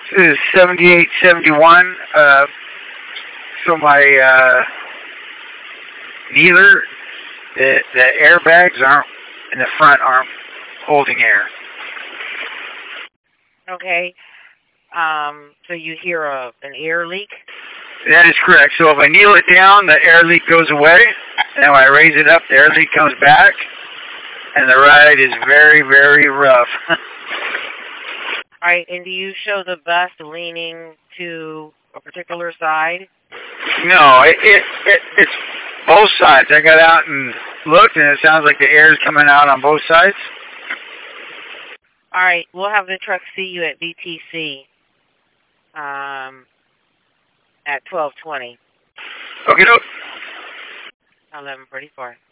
This is 7871. So my neither the airbags aren't in the front aren't holding air. Okay. So you hear an air leak? That is correct. So if I kneel it down, the air leak goes away, and when I raise it up, the air leak comes back, and the ride is very, very rough. All right, and do you show the bus leaning to a particular side? No, it's both sides. I got out and looked, and it sounds like the air is coming out on both sides. All right, we'll have the truck see you at VTC at 12:20. Okay, 11:44.